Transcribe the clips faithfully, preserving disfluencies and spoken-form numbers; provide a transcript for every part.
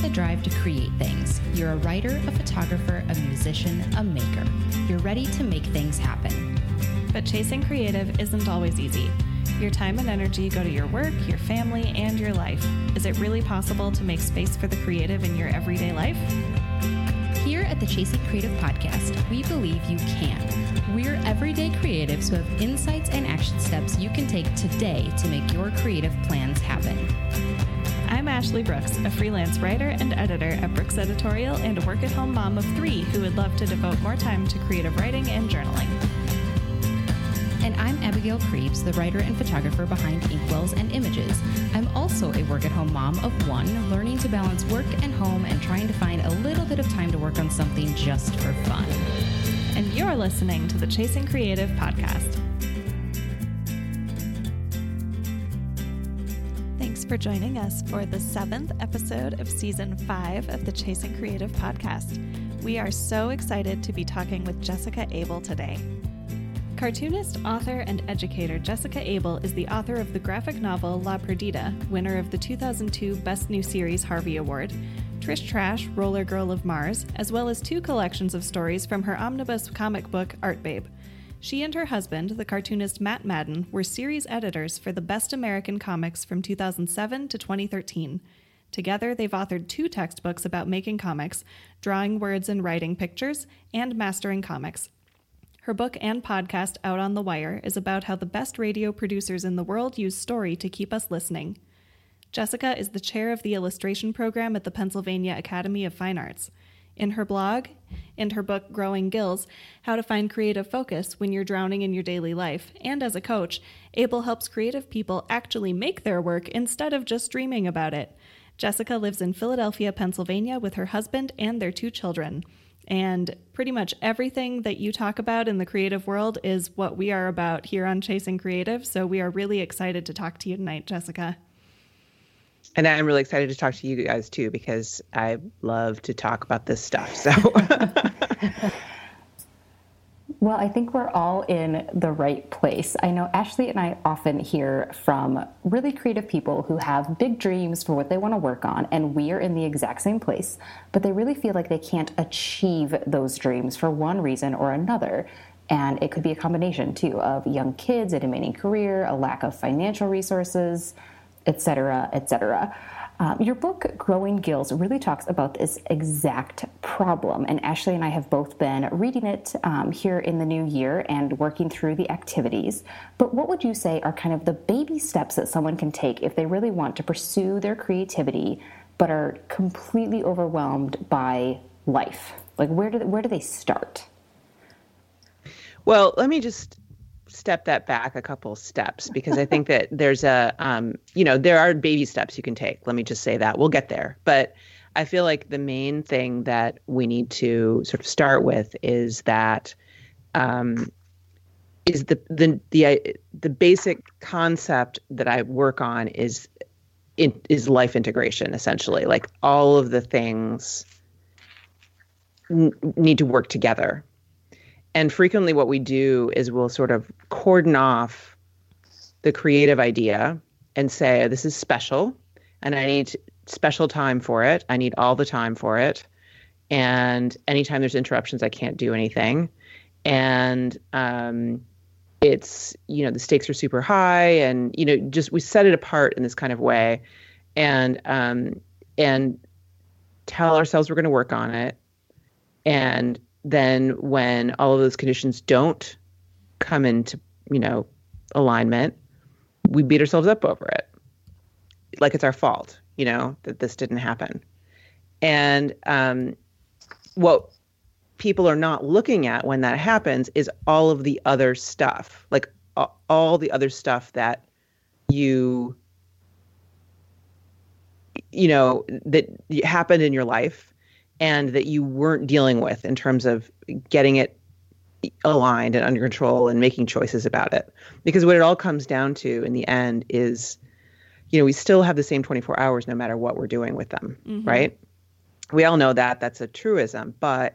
the drive to create things. You're a writer, a photographer, a musician, a maker. You're ready to make things happen. But chasing creative isn't always easy. Your time and energy go to your work, your family, and your life. Is it really possible to make space for the creative in your everyday life? Here at the Chasing Creative Podcast, we believe you can. We're everyday creatives who have insights and action steps you can take today to make your creative plans happen. I'm Ashley Brooks, a freelance writer and editor at Brooks Editorial and a work-at-home mom of three who would love to devote more time to creative writing and journaling. And I'm Abigail Krebs, the writer and photographer behind Inkwells and Images. I'm also a work-at-home mom of one, learning to balance work and home and trying to find a little bit of time to work on something just for fun. And you're listening to the Chasing Creative Podcast. Thanks for joining us for the seventh episode of Season five of the Chasing Creative Podcast. We are so excited to be talking with Jessica Abel today. Cartoonist, author, and educator Jessica Abel is the author of the graphic novel La Perdida, winner of the two thousand two Best New Series Harvey Award, Trish Trash, Roller Girl of Mars, as well as two collections of stories from her omnibus comic book Art Babe. She and her husband, the cartoonist Matt Madden, were series editors for the Best American Comics from two thousand seven to twenty thirteen. Together, they've authored two textbooks about making comics, Drawing Words and Writing Pictures, and Mastering Comics. Her book and podcast, Out on the Wire, is about how the best radio producers in the world use story to keep us listening. Jessica is the chair of the illustration program at the Pennsylvania Academy of Fine Arts. In her blog and her book, Growing Gills, How to Find Creative Focus When You're Drowning in Your Daily Life, and as a coach, Abel helps creative people actually make their work instead of just dreaming about it. Jessica lives in Philadelphia, Pennsylvania with her husband and their two children. And pretty much everything that you talk about in the creative world is what we are about here on Chasing Creative. So we are really excited to talk to you tonight, Jessica. And I'm really excited to talk to you guys too, because I love to talk about this stuff. So, well, I think we're all in the right place. I know Ashley and I often hear from really creative people who have big dreams for what they want to work on, and we are in the exact same place, but they really feel like they can't achieve those dreams for one reason or another. And it could be a combination, too, of young kids, a demanding career, a lack of financial resources, et cetera, et cetera. Um, your book, Growing Gills, really talks about this exact problem, and Ashley and I have both been reading it um, here in the new year and working through the activities. But what would you say are kind of the baby steps that someone can take if they really want to pursue their creativity but are completely overwhelmed by life? Like, where do, where do they start? Well, let me just step that back a couple steps, because I think that there's a, um, you know, there are baby steps you can take. Let me just say that. We'll get there. But I feel like the main thing that we need to sort of start with is that, um, is the, the, the, the basic concept that I work on is, in, is life integration, essentially. Like all of the things n- need to work together. And frequently what we do is we'll sort of cordon off the creative idea and say, this is special and I need special time for it. I need all the time for it. And anytime there's interruptions, I can't do anything. And um, it's, you know, the stakes are super high and, you know, just we set it apart in this kind of way and um, and tell ourselves we're going to work on it. And then when all of those conditions don't come into, you know, alignment, we beat ourselves up over it. Like it's our fault, you know, that this didn't happen. And um, what people are not looking at when that happens is all of the other stuff, like uh, all the other stuff that you, you know, that happened in your life and that you weren't dealing with in terms of getting it aligned and under control and making choices about it. Because what it all comes down to in the end is, you know, we still have the same twenty-four hours no matter what we're doing with them, mm-hmm. right? We all know that that's a truism, but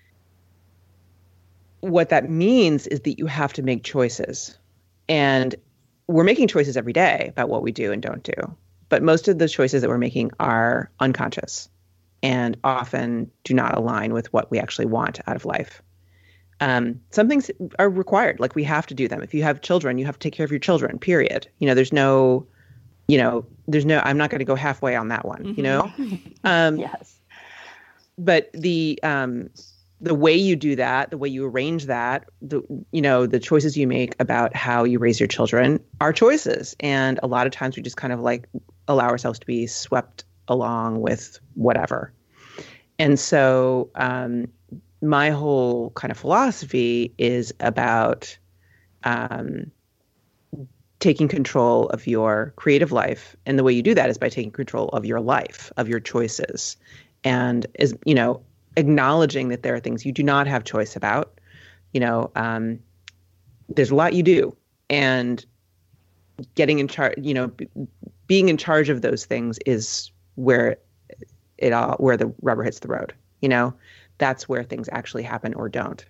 what that means is that you have to make choices. And we're making choices every day about what we do and don't do. But most of the choices that we're making are unconscious. and often do not align with what we actually want out of life. Um, some things are required, like we have to do them. If you have children, you have to take care of your children, period. You know, there's no, you know, there's no, I'm not going to go halfway on that one, mm-hmm. you know? Um, yes. But the, um, the way you do that, the way you arrange that, the, you know, the choices you make about how you raise your children are choices. And a lot of times we just kind of like allow ourselves to be swept along with whatever. And so, um, my whole kind of philosophy is about um, taking control of your creative life. And the way you do that is by taking control of your life, of your choices. And, is you know, acknowledging that there are things you do not have choice about. You know, um, there's a lot you do. And getting in charge, you know, b- being in charge of those things is where it all, where the rubber hits the road, you know? That's where things actually happen or don't.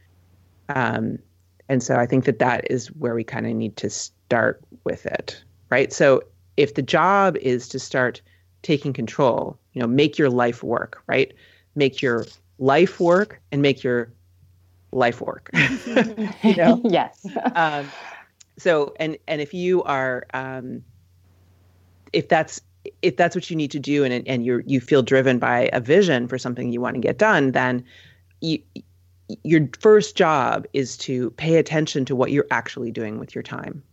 Um, and so I think that that is where we kind of need to start with it, right? So if the job is to start taking control, you know, make your life work, right? Make your life work and make your life work. You know? Yes. um, so, and, and if you are, um, if that's, if that's what you need to do and and you you feel driven by a vision for something you want to get done, then you, your first job is to pay attention to what you're actually doing with your time.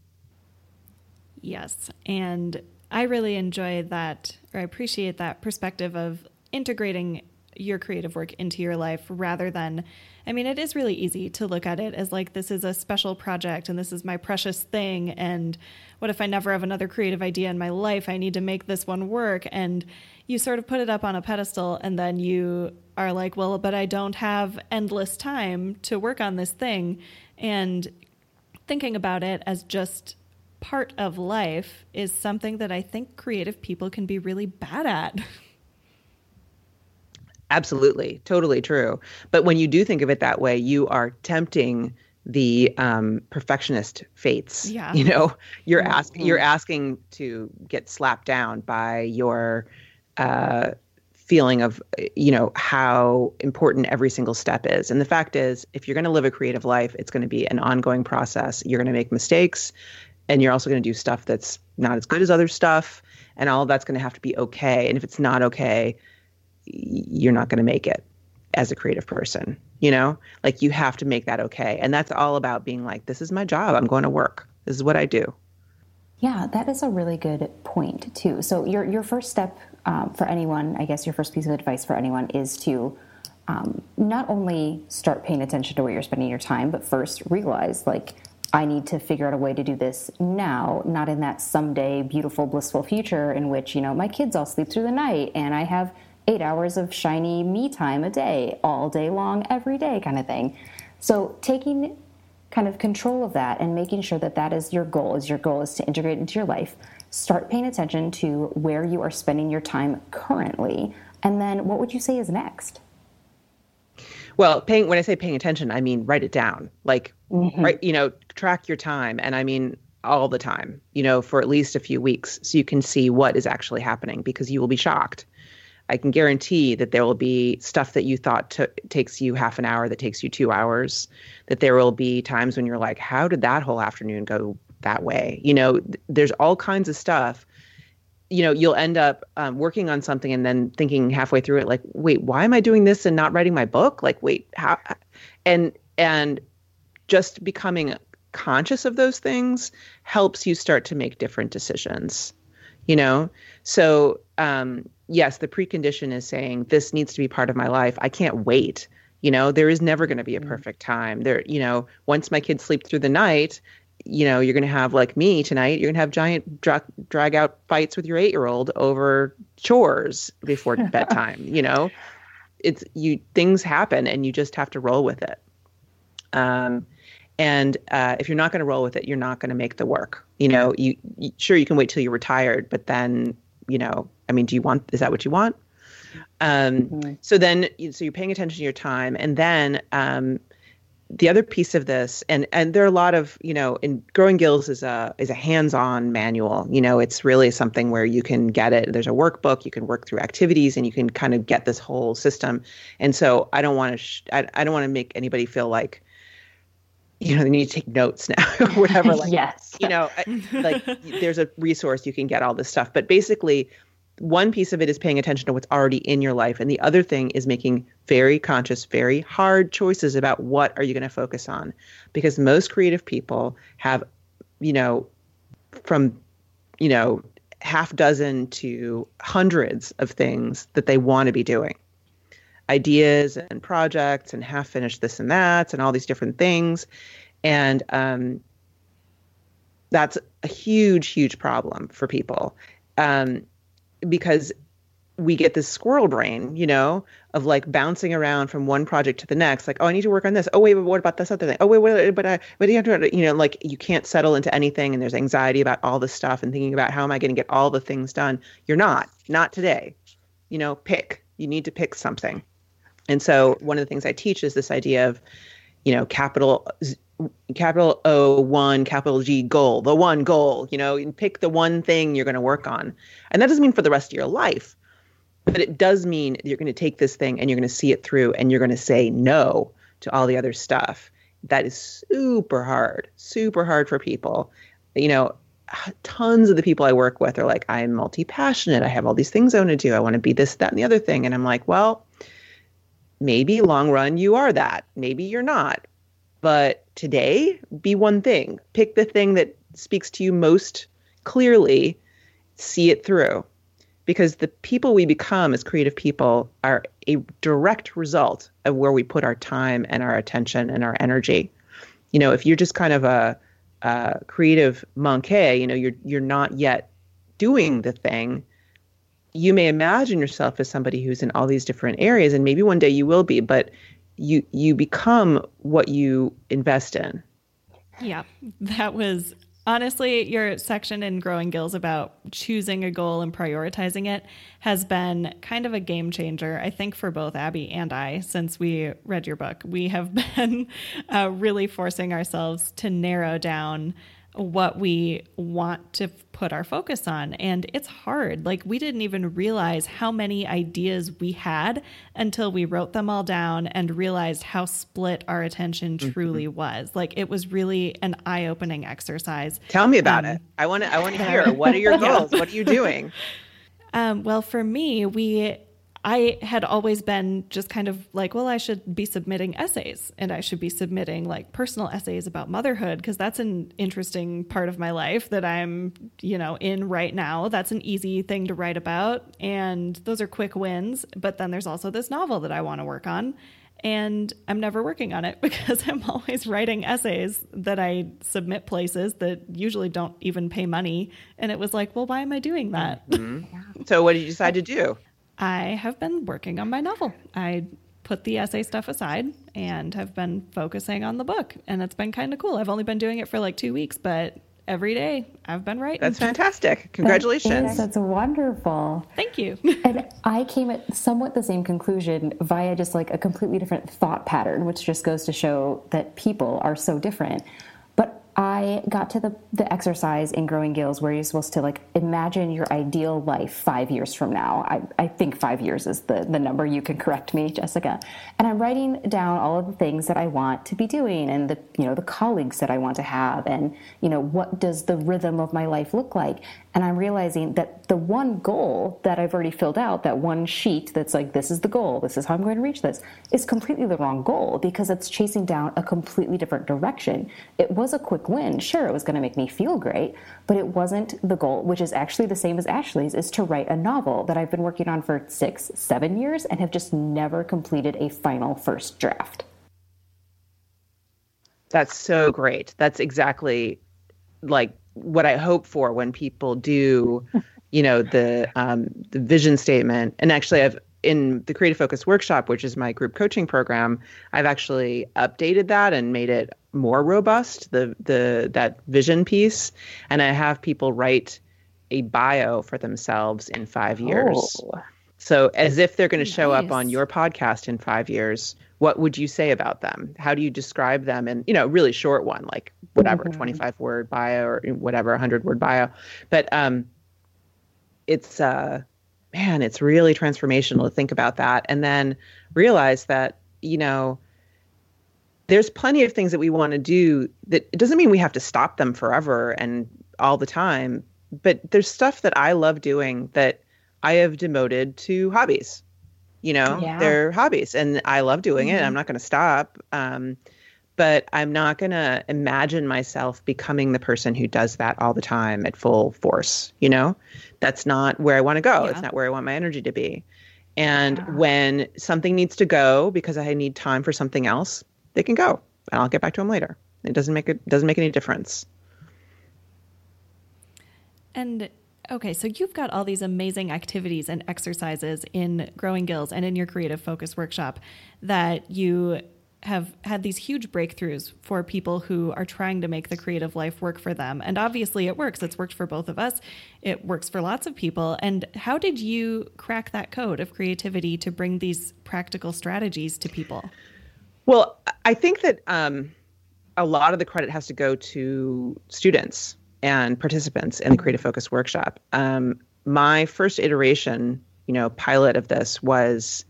Yes. And I really enjoy that, or I appreciate that perspective of integrating your creative work into your life rather than, I mean, it is really easy to look at it as like, this is a special project and this is my precious thing. And what if I never have another creative idea in my life? I need to make this one work. And you sort of put it up on a pedestal and then you are like, well, but I don't have endless time to work on this thing. And thinking about it as just part of life is something that I think creative people can be really bad at. Absolutely. Totally true. But when you do think of it that way, you are tempting the um, perfectionist fates. Yeah. You know, you're Mm-hmm. asking, you're asking to get slapped down by your uh, feeling of, you know, how important every single step is. And the fact is, if you're going to live a creative life, it's going to be an ongoing process. You're going to make mistakes, and you're also going to do stuff that's not as good as other stuff. And all of that's going to have to be okay. And if it's not okay, you're not going to make it as a creative person, you know, like you have to make that okay. And that's all about being like, this is my job. I'm going to work. This is what I do. Yeah, that is a really good point too. So your, your first step um, for anyone, I guess your first piece of advice for anyone is to um, not only start paying attention to where you're spending your time, but first realize like, I need to figure out a way to do this now, not in that someday beautiful, blissful future in which, you know, my kids all sleep through the night and I have eight hours of shiny me time a day, all day long, every day kind of thing. So taking kind of control of that and making sure that that is your goal, is your goal is to integrate into your life. Start paying attention to where you are spending your time currently. And then what would you say is next? Well, paying, when I say paying attention, I mean, write it down, like, Mm-hmm. right, you know, track your time. And I mean, all the time, you know, for at least a few weeks so you can see what is actually happening, because you will be shocked. I can guarantee that there will be stuff that you thought t- takes you half an hour that takes you two hours, that there will be times when you're like, how did that whole afternoon go that way? You know, th- there's all kinds of stuff. You know, you'll end up um, working on something and then thinking halfway through it, like, wait, why am I doing this and not writing my book? Like, wait, how? And, and just becoming conscious of those things helps you start to make different decisions, you know? So, um, yes, the precondition is saying this needs to be part of my life. I can't wait. You know, there is never going to be a perfect time there. You know, once my kids sleep through the night, you know, you're going to have, like me tonight, you're going to have giant dra- drag out fights with your eight-year-old over chores before bedtime. You know, it's you, things happen and you just have to roll with it. Um, and, uh, if you're not going to roll with it, you're not going to make the work. You know, you, you sure you can wait till you're retired, but then, you know, I mean, do you want, is that what you want? Um, mm-hmm. So then, so you're paying attention to your time, and then, um, the other piece of this, and and there are a lot of, you know, in Growing Gills is a is a hands-on manual. You know, it's really something where you can get it. There's a workbook, you can work through activities, and you can kind of get this whole system. And so I don't want to sh- I, I don't want to make anybody feel like, you know, they need to take notes now or whatever. Like, yes. You know, like there's a resource you can get all this stuff. But basically, one piece of it is paying attention to what's already in your life. And the other thing is making very conscious, very hard choices about what are you going to focus on. Because most creative people have, you know, from, you know, half dozen to hundreds of things that they want to be doing. Ideas and projects and half finished this and that and all these different things. And um, that's a huge, huge problem for people. Um, because we get this squirrel brain, you know, of like bouncing around from one project to the next. Like, oh, I need to work on this. Oh, wait, but what about this other thing? Oh, wait, wait, but I, but you have to, you know, like you can't settle into anything. And there's anxiety about all this stuff and thinking about how am I going to get all the things done? You're not, not today. You know, pick. You need to pick something. And so one of the things I teach is this idea of, you know, capital capital O, one, capital G, goal, the one goal, you know, you pick the one thing you're going to work on. And that doesn't mean for the rest of your life, but it does mean you're going to take this thing and you're going to see it through and you're going to say no to all the other stuff. That is super hard, super hard for people. You know, tons of the people I work with are like, I'm multi-passionate. I have all these things I want to do. I want to be this, that, and the other thing. And I'm like, well, maybe long run you are that. Maybe you're not. But today, be one thing. Pick the thing that speaks to you most clearly. See it through. Because the people we become as creative people are a direct result of where we put our time and our attention and our energy. You know, if you're just kind of a, a creative monkey, you know, you're you're not yet doing the thing. You may imagine yourself as somebody who's in all these different areas, and maybe one day you will be, but you you become what you invest in. Yeah, that was honestly your section in Growing Gills about choosing a goal and prioritizing it has been kind of a game changer, I think, for both Abby and I since we read your book. We have been uh, really forcing ourselves to narrow down what we want to put our focus on. And it's hard. Like, we didn't even realize how many ideas we had until we wrote them all down and realized how split our attention truly mm-hmm. was. Like, it was really an eye-opening exercise. Tell me about um, it. I want to I want to hear. What are your goals? Yeah. What are you doing? Um, well, for me, we I had always been just kind of like, well, I should be submitting essays and I should be submitting like personal essays about motherhood because that's an interesting part of my life that I'm, you know, in right now. That's an easy thing to write about. And those are quick wins. But then there's also this novel that I want to work on. And I'm never working on it because I'm always writing essays that I submit places that usually don't even pay money. And it was like, well, why am I doing that? Mm-hmm. So what did you decide to do? I have been working on my novel. I put the essay stuff aside and have been focusing on the book. And it's been kind of cool. I've only been doing it for like two weeks, but every day I've been writing. That's fantastic. Congratulations. That is, that's wonderful. Thank you. And I came at somewhat the same conclusion via just like a completely different thought pattern, which just goes to show that people are so different. But I got to the, the exercise in Growing Gills where you're supposed to like imagine your ideal life five years from now. I, I think five years is the, the number. You can correct me, Jessica. And I'm writing down all of the things that I want to be doing and the, you know, the colleagues that I want to have and, you know, what does the rhythm of my life look like? And I'm realizing that the one goal that I've already filled out, that one sheet that's like, this is the goal, this is how I'm going to reach this, is completely the wrong goal because it's chasing down a completely different direction. It was a quick win. Sure, it was going to make me feel great, but it wasn't the goal, which is actually the same as Ashley's, is to write a novel that I've been working on for six, seven years and have just never completed a final first draft. That's so great. That's exactly like what I hope for when people do, you know, the um, the vision statement. And actually, I've in the Creative Focus Workshop, which is my group coaching program, I've actually updated that and made it more robust, the the that vision piece. And I have people write a bio for themselves in five years. Oh. So as if they're going to show Nice. up on your podcast in five years what would you say about them? How do you describe them? And, you know, really short one, like whatever, Mm-hmm. twenty-five word bio or whatever, one hundred word bio. But um, it's, uh, man, it's really transformational to think about that. And then realize that, you know, there's plenty of things that we want to do that it doesn't mean we have to stop them forever and all the time. But there's stuff that I love doing that I have demoted to hobbies. You know, Yeah. they're hobbies and I love doing it. Mhm. I'm not going to stop. Um, but I'm not going to imagine myself becoming the person who does that all the time at full force. You know, that's not where I want to go. Yeah. It's not where I want my energy to be. And Yeah. when something needs to go because I need time for something else, they can go and I'll get back to them later. It doesn't make it doesn't make any difference. And okay, so you've got all these amazing activities and exercises in Growing Gills and in your Creative Focus workshop that you have had these huge breakthroughs for people who are trying to make the creative life work for them. And obviously it works. It's worked for both of us. It works for lots of people. And how did you crack that code of creativity to bring these practical strategies to people? Well, I think that um, a lot of the credit has to go to students and participants in the Creative Focus workshop. Um, my first iteration, you know, pilot of this was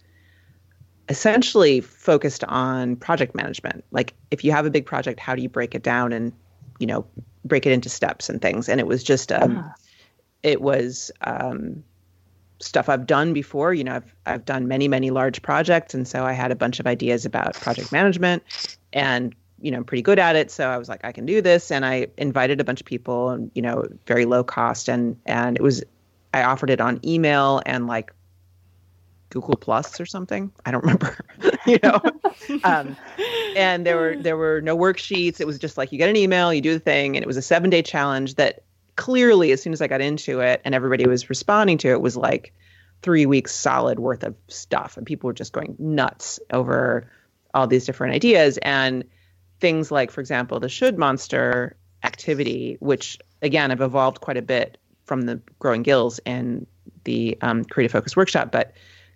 essentially focused on project management. Like if you have a big project, how do you break it down and, you know, break it into steps and things? And it was just, um, Ah. it was um, stuff I've done before. You know, I've, I've done many, many large projects. And so I had a bunch of ideas about project management and, you know, I'm pretty good at it. So I was like, I can do this. And I invited a bunch of people and, you know, very low cost. And, and it was, I offered it on email and like Google Plus or something. I don't remember, you know. um, and there were there were no worksheets. It was just like you get an email, you do the thing, and it was a seven day challenge that clearly, as soon as I got into it, and everybody was responding to it, was like three weeks solid worth of stuff, and people were just going nuts over all these different ideas and things like, for example, the Should Monster activity, which again I've evolved quite a bit from the Growing Gills and the um, Creative Focus workshop, but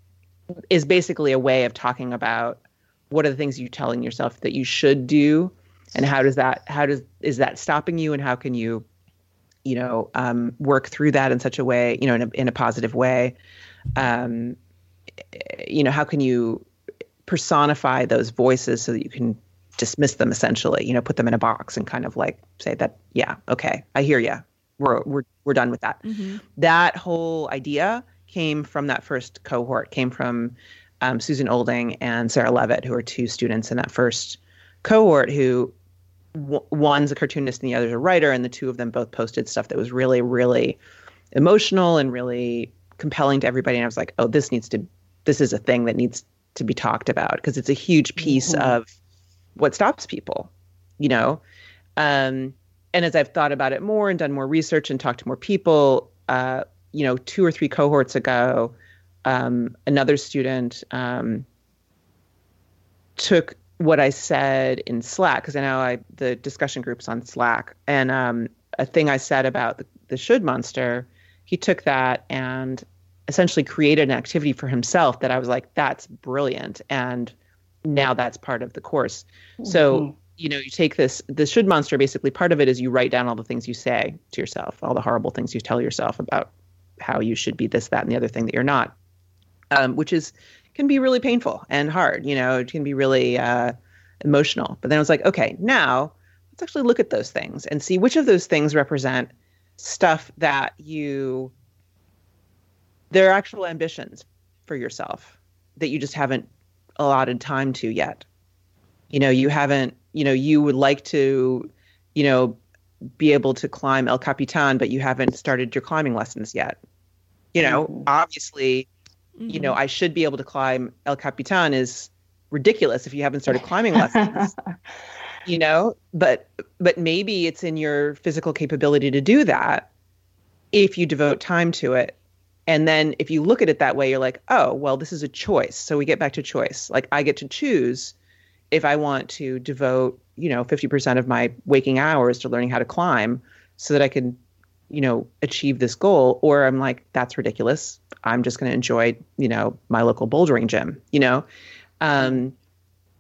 is basically a way of talking about what are the things you're telling yourself that you should do, and how does that, how does, is that stopping you, and how can you, you know, um, work through that in such a way, you know, in a, in a positive way. Um, you know, how can you personify those voices so that you can dismiss them essentially, you know, put them in a box and kind of like say that, yeah, okay, I hear you. We're, we're, we're done with that. Mm-hmm. That whole idea came from that first cohort, came from um, Susan Olding and Sarah Levitt, who are two students in that first cohort who w- one's a cartoonist and the other's a writer. And the two of them both posted stuff that was really, really emotional and really compelling to everybody. And I was like, oh, this needs to, this is a thing that needs to be talked about because it's a huge piece Mm-hmm. of what stops people, you know? Um, and as I've thought about it more and done more research and talked to more people, uh, you know, two or three cohorts ago, um, another student um, took what I said in Slack, because I know I the discussion group's on Slack, and um, a thing I said about the, the Should Monster, he took that and essentially created an activity for himself that I was like, that's brilliant, and now that's part of the course. Mm-hmm. So, you know, you take this, the Should Monster, basically part of it is you write down all the things you say to yourself, all the horrible things you tell yourself about how you should be this, that, and the other thing that you're not, um, which is, can be really painful and hard, you know, it can be really uh, emotional. But then I was like, okay, now let's actually look at those things and see which of those things represent stuff that you, they're actual ambitions for yourself that you just haven't allotted time to yet. You know, you haven't, you know, you would like to, you know, be able to climb El Capitan, but you haven't started your climbing lessons yet. You know, Mhm. obviously, Mm-hmm. you know, I should be able to climb El Capitan is ridiculous if you haven't started climbing lessons, you know, but, but maybe it's in your physical capability to do that if you devote time to it. And then if you look at it that way, you're like, oh, well, this is a choice. So we get back to choice. Like I get to choose if I want to devote, you know, fifty percent of my waking hours to learning how to climb so that I can, you know, achieve this goal. Or I'm like, that's ridiculous. I'm just going to enjoy, you know, my local bouldering gym, you know? Um,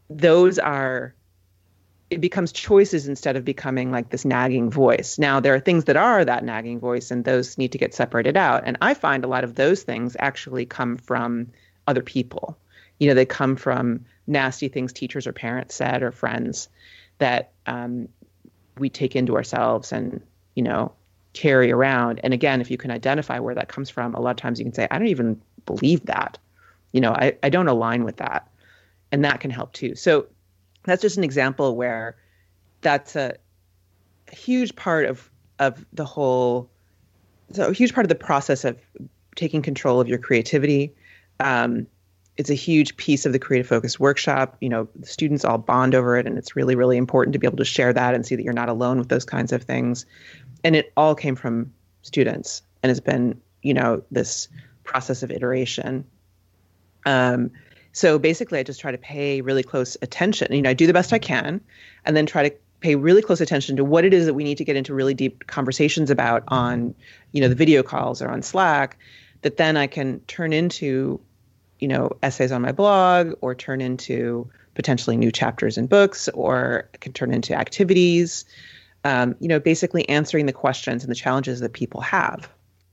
those are, it becomes choices instead of becoming like this nagging voice. Now, there are things that are that nagging voice, and those need to get separated out. And I find a lot of those things actually come from other people. You know, they come from nasty things teachers or parents said or friends that um, we take into ourselves and, you know, carry around. And again, if you can identify where that comes from, a lot of times you can say, I don't even believe that. You know, I, I don't align with that. And that can help too. So that's just an example where that's a, a huge part of, of the whole, so a huge part of the process of taking control of your creativity. Um, it's a huge piece of the Creative Focus workshop. You know, the students all bond over it, and it's really, really important to be able to share that and see that you're not alone with those kinds of things. And it all came from students, and it's been, you know, this process of iteration. Um, So basically, I just try to pay really close attention. You know, I do the best I can, and then try to pay really close attention to what it is that we need to get into really deep conversations about on, you know, the video calls or on Slack, that then I can turn into, you know, essays on my blog, or turn into potentially new chapters in books, or I can turn into activities, um, you know, basically answering the questions and the challenges that people have.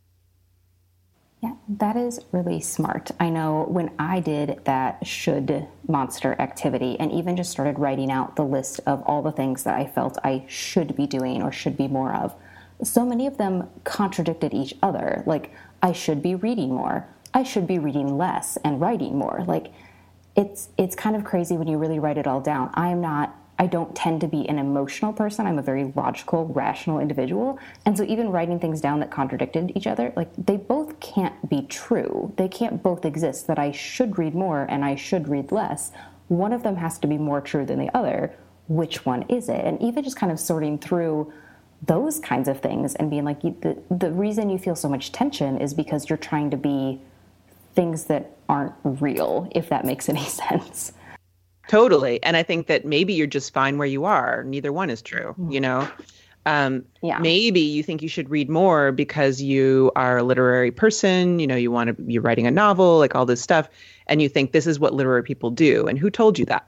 Yeah, that is really smart. I know when I did that should monster activity and even just started writing out the list of all the things that I felt I should be doing or should be more of, so many of them contradicted each other. Like, I should be reading more. I should be reading less and writing more. Like, it's it's kind of crazy when you really write it all down. I am not I don't tend to be an emotional person. I'm a very logical, rational individual. And so even writing things down that contradicted each other, like, they both can't be true. They can't both exist, that I should read more and I should read less. One of them has to be more true than the other. Which one is it? And even just kind of sorting through those kinds of things and being like, the, the reason you feel so much tension is because you're trying to be things that aren't real, if that makes any sense. Totally. And I think that maybe you're just fine where you are. Neither one is true, you know? Um, yeah. Maybe you think you should read more because you are a literary person, you know, you want to be writing a novel, like all this stuff. And you think this is what literary people do. And who told you that?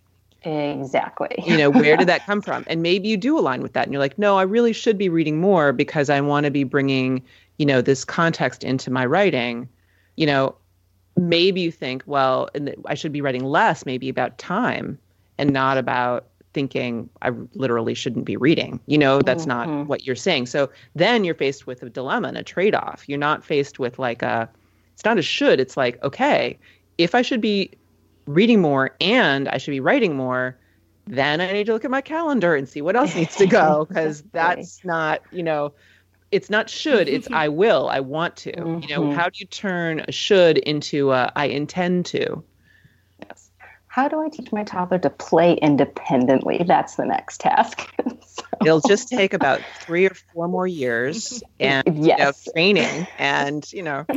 Exactly. You know, where did that come from? And maybe you do align with that. And you're like, no, I really should be reading more because I want to be bringing, you know, this context into my writing. You know, maybe you think, well, I should be writing less, maybe about time and not about thinking I literally shouldn't be reading. You know, that's mm-hmm. not what you're saying. So then you're faced with a dilemma and a trade-off. You're not faced with like a, it's not a should. It's like, okay, if I should be reading more and I should be writing more, then I need to look at my calendar and see what else needs to go, because that's not, you know, it's not should, it's I will, I want to. Mm-hmm. You know, how do you turn a should into a I intend to? Yes. How do I teach my toddler to play independently? That's the next task. So. It'll just take about three or four more years and yes. you know, training and, you know.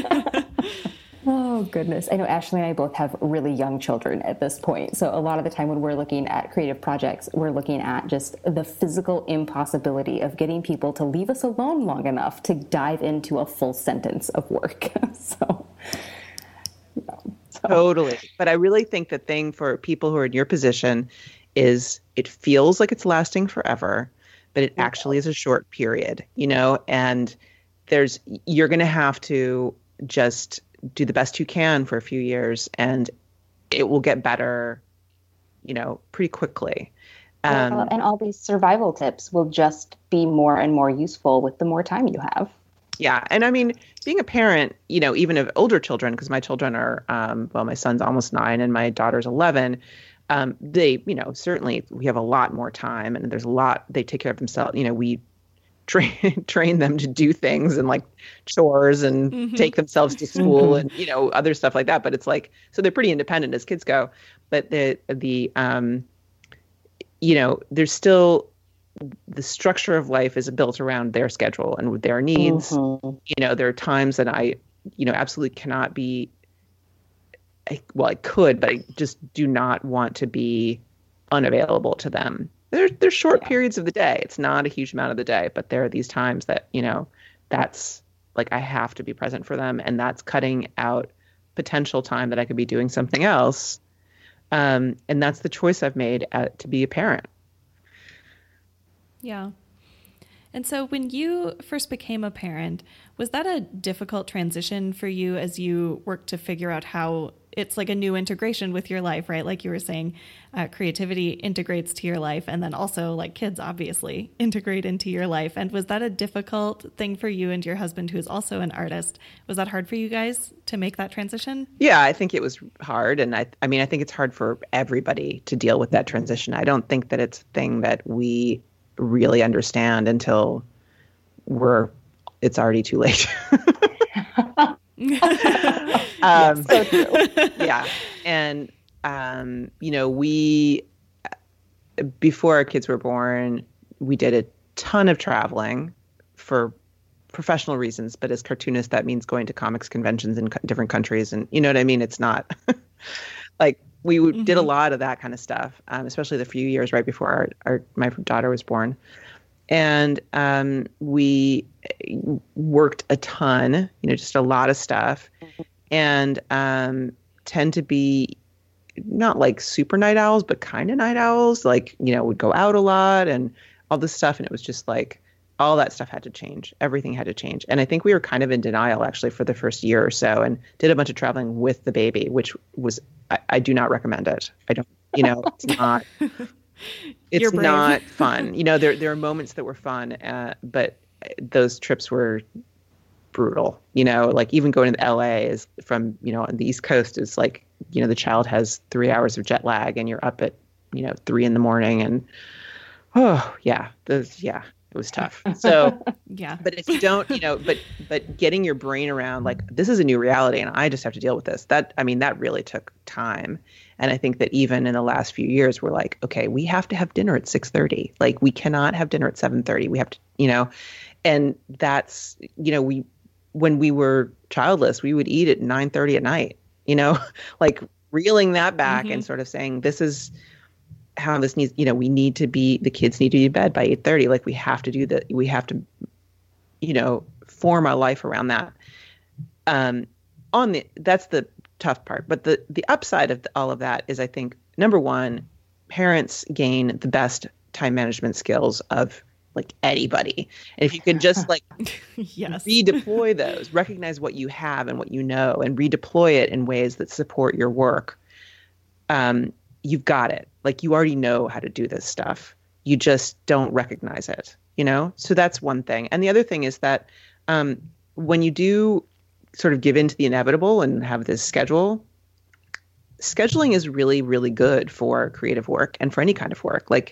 Oh, goodness. I know Ashley and I both have really young children at this point. So a lot of the time when we're looking at creative projects, we're looking at just the physical impossibility of getting people to leave us alone long enough to dive into a full sentence of work. so, yeah. so. Totally. But I really think the thing for people who are in your position is it feels like it's lasting forever, but it actually is a short period, you know, and there's, you're going to have to just do the best you can for a few years and it will get better, you know, pretty quickly. Um, well, and all these survival tips will just be more and more useful with the more time you have. Yeah. And I mean, being a parent, you know, even of older children, because my children are, um, well, my son's almost nine and my daughter's eleven. Um, they, you know, certainly we have a lot more time and there's a lot, they take care of themselves. You know, we train train them to do things and like chores and mm-hmm. take themselves to school and, you know, other stuff like that. But it's like, so they're pretty independent as kids go. But the, the, um, you know, there's still, the structure of life is built around their schedule and their needs. Mm-hmm. You know, there are times that I, you know, absolutely cannot be, I, well, I could, but I just do not want to be unavailable to them. There, there's short yeah. periods of the day. It's not a huge amount of the day, but there are these times that, you know, that's like, I have to be present for them. And that's cutting out potential time that I could be doing something else. Um, and that's the choice I've made uh, to be a parent. Yeah. And so when you first became a parent, was that a difficult transition for you as you worked to figure out how it's like a new integration with your life, right? Like you were saying, uh, creativity integrates to your life, and then also like kids obviously integrate into your life. And was that a difficult thing for you and your husband, who is also an artist? Was that hard for you guys to make that transition? Yeah, I think it was hard. And I, I mean, I think it's hard for everybody to deal with that transition. I don't think that it's a thing that we really understand until we're, it's already too late. um, so true. Yeah. And, um, you know, we, before our kids were born, we did a ton of traveling for professional reasons. But as cartoonists, that means going to comics conventions in co- different countries. And you know what I mean? It's not like we mm-hmm. did a lot of that kind of stuff, um, especially the few years right before our, our my daughter was born. And um, we worked a ton, you know, just a lot of stuff, and um, tend to be not like super night owls, but kind of night owls. Like, you know, would go out a lot and all this stuff. And it was just like all that stuff had to change. Everything had to change. And I think we were kind of in denial actually for the first year or so, and did a bunch of traveling with the baby, which was, I, I do not recommend it. I don't, you know, it's not. It's not fun. You know, there there are moments that were fun, uh, but those trips were brutal. You know, like even going to L A is from, you know, on the East Coast is like, you know, the child has three hours of jet lag and you're up at, you know, three in the morning. And, oh, yeah, those, yeah, it was tough. So, yeah. But if you don't, you know, but but getting your brain around like, this is a new reality and I just have to deal with this. That, I mean, that really took time. And I think that even in the last few years, we're like, okay, we have to have dinner at six thirty. Like, we cannot have dinner at seven thirty. We have to, you know, and that's, you know, we, when we were childless, we would eat at nine thirty at night, you know, like reeling that back mm-hmm. and sort of saying, this is how this needs, you know, we need to be, the kids need to be in bed by eight thirty. Like, we have to do that. We have to, you know, form our life around that. Um, on the, that's the tough part. But the, the upside of the, all of that is, I think, number one, parents gain the best time management skills of like anybody. And if you can just like yes. redeploy those, recognize what you have and what you know, and redeploy it in ways that support your work, um, you've got it. Like, you already know how to do this stuff. You just don't recognize it, you know? So that's one thing. And the other thing is that um, when you do sort of give in to the inevitable and have this schedule, scheduling is really, really good for creative work and for any kind of work. Like,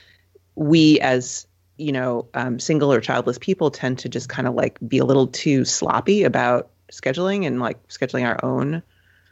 we as, you know, um, single or childless people tend to just kind of like be a little too sloppy about scheduling and like scheduling our own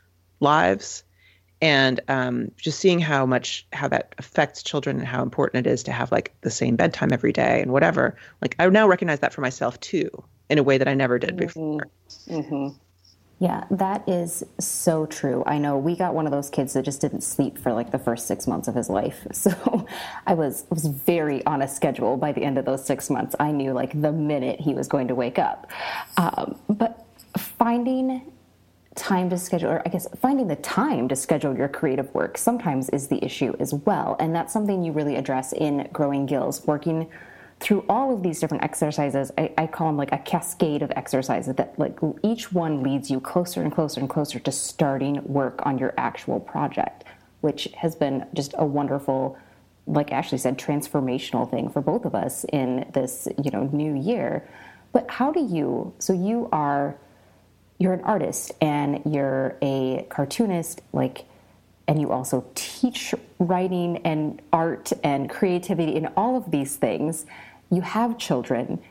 lives. And um, just seeing how much, how that affects children and how important it is to have like the same bedtime every day and whatever. Like, I now recognize that for myself too, in a way that I never did before. Mm-hmm. Yeah, that is so true. I know we got one of those kids that just didn't sleep for like the first six months of his life. So I was was very on a schedule by the end of those six months. I knew like the minute he was going to wake up. Um, but finding time to schedule, or I guess finding the time to schedule your creative work sometimes is the issue as well. And that's something you really address in Growing Gills, working through all of these different exercises. I, I call them like a cascade of exercises that like each one leads you closer and closer and closer to starting work on your actual project, which has been just a wonderful, like Ashley said, transformational thing for both of us in this, you know, new year. But how do you, so you are, you're an artist and you're a cartoonist, like, and you also teach writing and art and creativity and all of these things. You have children.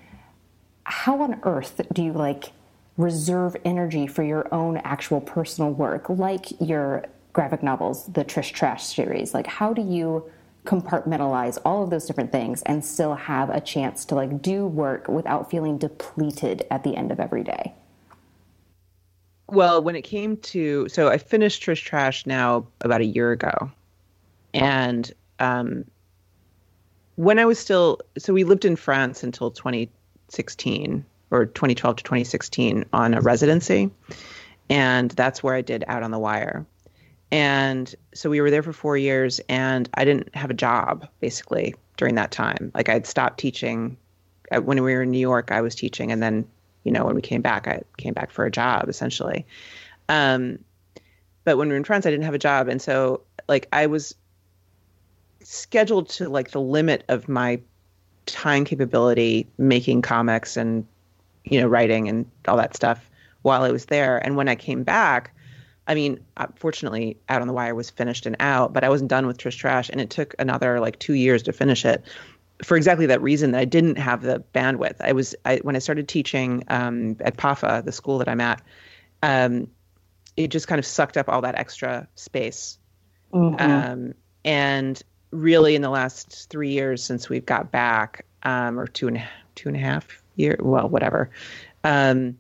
How on earth do you like reserve energy for your own actual personal work, like your graphic novels, the Trish Trash series? Like, how do you compartmentalize all of those different things and still have a chance to like do work without feeling depleted at the end of every day? Well, when it came to, so I finished Trish Trash now about a year ago. And um, when I was still, so we lived in France until twenty sixteen or twenty twelve to twenty sixteen on a residency. And that's where I did Out on the Wire. And so we were there for four years and I didn't have a job basically during that time. Like I'd stopped teaching. When we were in New York, I was teaching. And then, you know, when we came back, I came back for a job essentially. Um, but when we were in France, I didn't have a job. And so like I was scheduled to like the limit of my time capability making comics and, you know, writing and all that stuff while I was there. And when I came back, I mean, fortunately, Out on the Wire was finished and out, but I wasn't done with Trish Trash, and it took another like two years to finish it for exactly that reason, that I didn't have the bandwidth. I was I, when I started teaching um, at P A F A, the school that I'm at, um, it just kind of sucked up all that extra space. Mm-hmm. Um, and really, in the last three years since we've got back, um, or two and two and a half year, well, whatever. Um,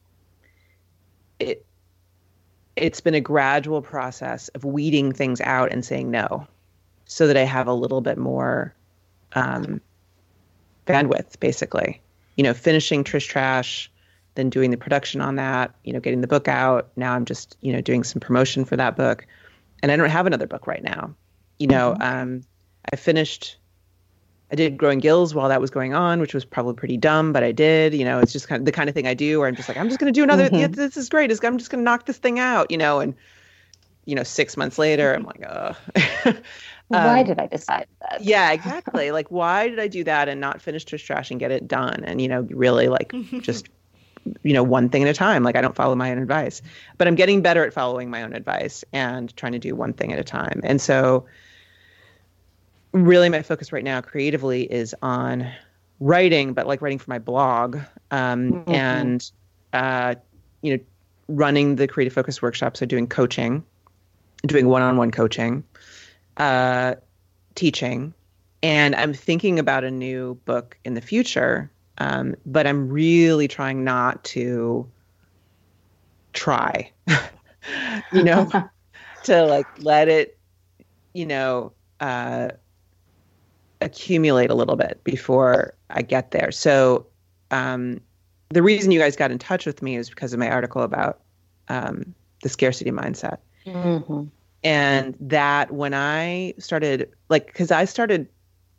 it. It's been a gradual process of weeding things out and saying no, so that I have a little bit more um, bandwidth, basically. You know, finishing Trish Trash, then doing the production on that, you know, getting the book out. Now I'm just, you know, doing some promotion for that book. And I don't have another book right now. You know, mm-hmm. um, I finished, I did Growing Gills while that was going on, which was probably pretty dumb, but I did. You know, it's just kind of the kind of thing I do where I'm just like, I'm just going to do another, mm-hmm. yeah, this is great. I'm just going to knock this thing out, you know, and, you know, six months later, I'm like, oh. Why um, did I decide that? Yeah, exactly. Like, why did I do that and not finish Trish Trash and get it done? And, you know, really like just, you know, one thing at a time. Like I don't follow my own advice, but I'm getting better at following my own advice and trying to do one thing at a time. And so really my focus right now creatively is on writing, but like writing for my blog, um, mm-hmm. and, uh, you know, running the Creative Focus workshop. So doing coaching, doing one-on-one coaching, uh, teaching, and I'm thinking about a new book in the future. Um, but I'm really trying not to try, you know, to like let it, you know, uh, accumulate a little bit before I get there. So um, the reason you guys got in touch with me is because of my article about um, the scarcity mindset. Mm-hmm. And that when I started, like, because I started,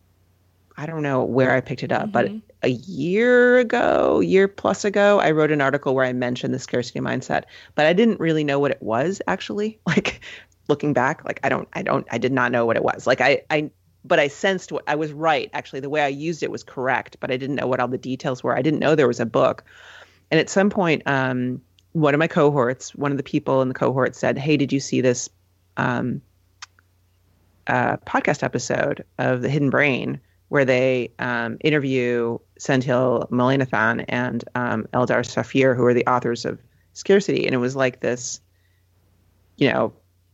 I don't know where I picked it up, mm-hmm. but a year ago, year plus ago, I wrote an article where I mentioned the scarcity mindset, but I didn't really know what it was actually. Like looking back, like I don't, I don't, I did not know what it was. Like I, I, but I sensed what I was right. Actually, the way I used it was correct, but I didn't know what all the details were. I didn't know there was a book. And at some point, um, one of my cohorts, one of the people in the cohort said, "Hey, did you see this um, uh, podcast episode of The Hidden Brain where they um, interview Senthil Mullainathan and um, Eldar Shafir, who are the authors of Scarcity?" And it was like this, you know,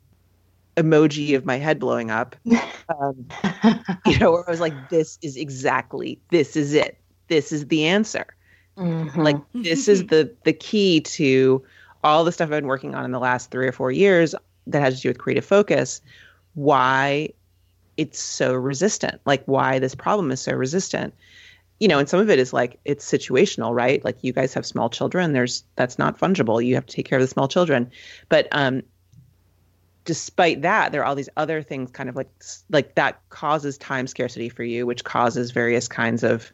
emoji of my head blowing up, um, you know, where I was like, this is exactly, this is it. This is the answer. Mm-hmm. Like, this is the the key to all the stuff I've been working on in the last three or four years that has to do with creative focus, why it's so resistant, like why this problem is so resistant. You know, and some of it is like, it's situational, right? Like you guys have small children, there's, that's not fungible. You have to take care of the small children. But um, despite that, there are all these other things kind of like, like that causes time scarcity for you, which causes various kinds of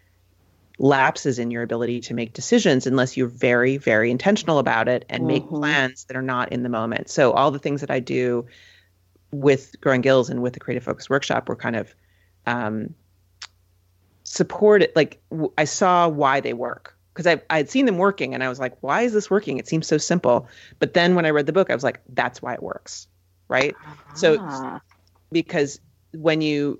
lapses in your ability to make decisions unless you're very, very intentional about it and mm-hmm. make plans that are not in the moment. So all the things that I do with Growing Gills and with the Creative Focus Workshop were kind of um, supported. Like w- I saw why they work because I I had seen them working and I was like, why is this working? It seems so simple. But then when I read the book, I was like, that's why it works. Right. Ah. So because when you,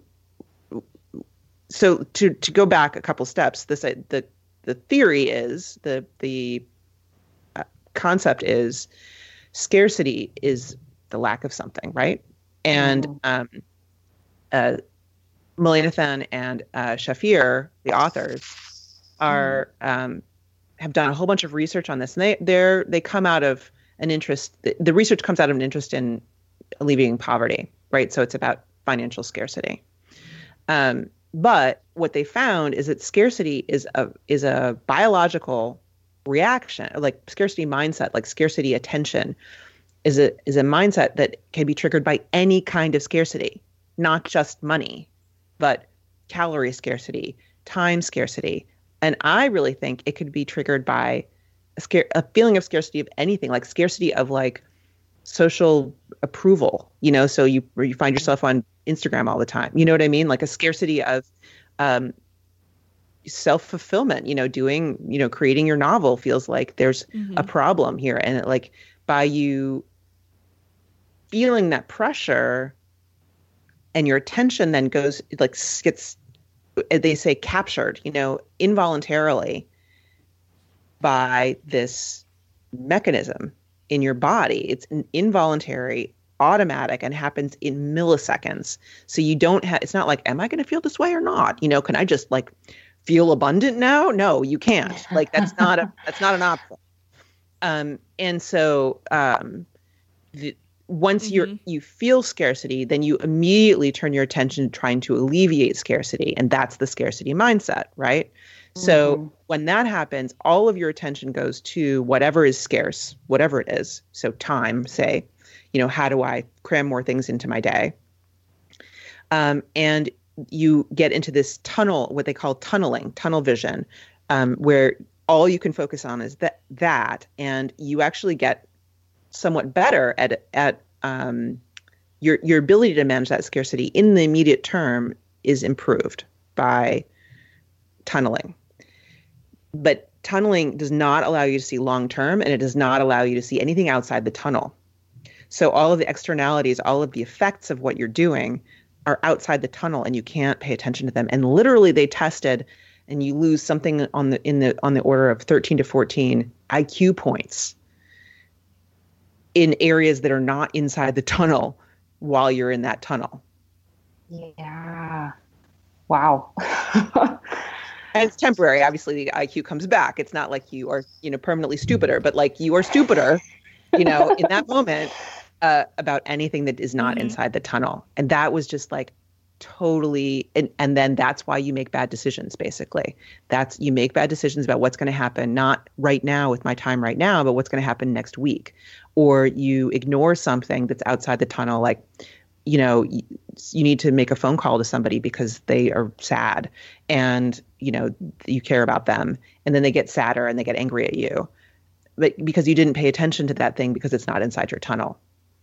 so to, to go back a couple steps, this, uh, the, the theory is the, the uh, concept is scarcity is the lack of something. Right. And, mm. um, uh, Mullainathan and, uh, Shafir, the authors are, mm. um, have done a whole bunch of research on this, and they, they're, they come out of an interest, the, the research comes out of an interest in alleviating poverty. Right. So it's about financial scarcity. Um, But what they found is that scarcity is a is a biological reaction, like scarcity mindset, like scarcity attention, is a is a mindset that can be triggered by any kind of scarcity, not just money, but calorie scarcity, time scarcity. And I really think it could be triggered by a, scare, a feeling of scarcity of anything, like scarcity of like social approval, you know, so you you find yourself on Instagram all the time. You know what I mean? Like a scarcity of um, self-fulfillment, you know, doing, you know, creating your novel feels like there's mm-hmm. a problem here. And it, like by you feeling that pressure and your attention then goes, like gets, they say captured, you know, involuntarily by this mechanism in your body. It's an involuntary, automatic, and happens in milliseconds. So you don't have, it's not like, am I going to feel this way or not? You know, can I just like feel abundant now? No, you can't. Like that's not a, that's not an option. Um, and so um, the, once mm-hmm. you're, you feel scarcity, then you immediately turn your attention to trying to alleviate scarcity. And that's the scarcity mindset, right? So mm-hmm. when that happens, all of your attention goes to whatever is scarce, whatever it is. So time, say, you know, how do I cram more things into my day? Um, and you get into this tunnel, what they call tunneling, tunnel vision, um, where all you can focus on is that, that, and you actually get somewhat better at at um, your your ability to manage that scarcity in the immediate term is improved by tunneling. But tunneling does not allow you to see long term, and it does not allow you to see anything outside the tunnel. So all of the externalities, all of the effects of what you're doing are outside the tunnel, and you can't pay attention to them. And literally, they tested, and you lose something on the in the on the order of thirteen to fourteen I Q points in areas that are not inside the tunnel while you're in that tunnel. Yeah. Wow. And it's temporary. Obviously, the I Q comes back. It's not like you are, you know, permanently stupider, but like you are stupider, you know, in that moment uh, about anything that is not mm-hmm. inside the tunnel. And that was just like totally, and, and then that's why you make bad decisions, basically. That's, you make bad decisions about what's going to happen, not right now with my time right now, but what's going to happen next week. Or you ignore something that's outside the tunnel, like, you know, you, you need to make a phone call to somebody because they are sad and, you know, you care about them, and then they get sadder and they get angry at you, but because you didn't pay attention to that thing because it's not inside your tunnel.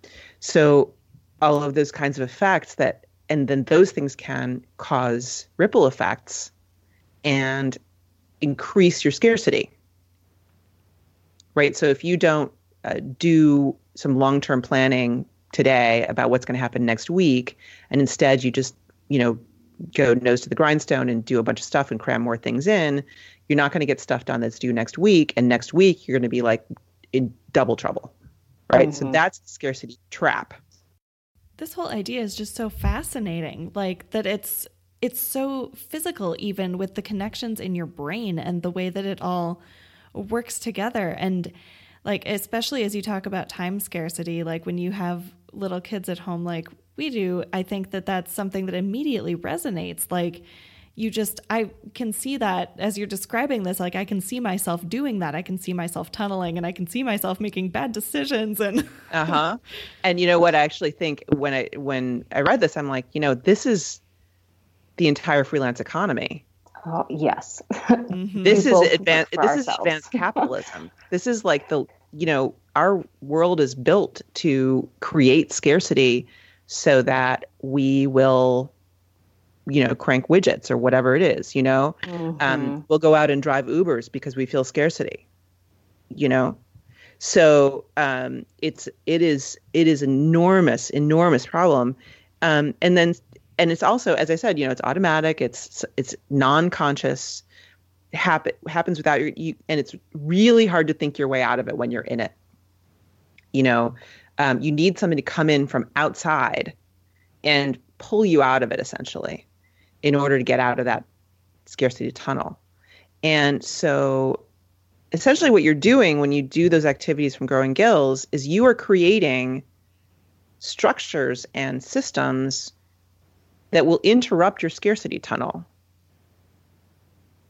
So all of those kinds of effects that, and then those things can cause ripple effects and increase your scarcity, right? So if you don't uh, do some long-term planning today about what's going to happen next week, and instead you just, you know, go nose to the grindstone and do a bunch of stuff and cram more things in, you're not going to get stuff done that's due next week. And next week you're going to be like in double trouble, right? Mm-hmm. So that's the scarcity trap. This whole idea is just so fascinating, like that it's it's so physical, even with the connections in your brain and the way that it all works together. And like, especially as you talk about time scarcity, like when you have little kids at home like we do, I think that that's something that immediately resonates. Like you just, I can see that as you're describing this, like I can see myself doing that. I can see myself tunneling, and I can see myself making bad decisions. And uh-huh. And you know what I actually think when I, when I read this, I'm like, you know, this is the entire freelance economy. Oh, yes. Mm-hmm. This is advanced. This ourselves. is advanced capitalism. This is like the, you know, our world is built to create scarcity so that we will, you know, crank widgets or whatever it is, you know, mm-hmm. um, we'll go out and drive Ubers because we feel scarcity, you know? So um, it's, it is, it is enormous, enormous problem. Um, and then, and it's also, as I said, you know, it's automatic, it's, it's non-conscious, happen, happens without your, you, and it's really hard to think your way out of it when you're in it. You know, um, you need somebody to come in from outside and pull you out of it, essentially, in order to get out of that scarcity tunnel. And so essentially what you're doing when you do those activities from Growing Gills is you are creating structures and systems that will interrupt your scarcity tunnel.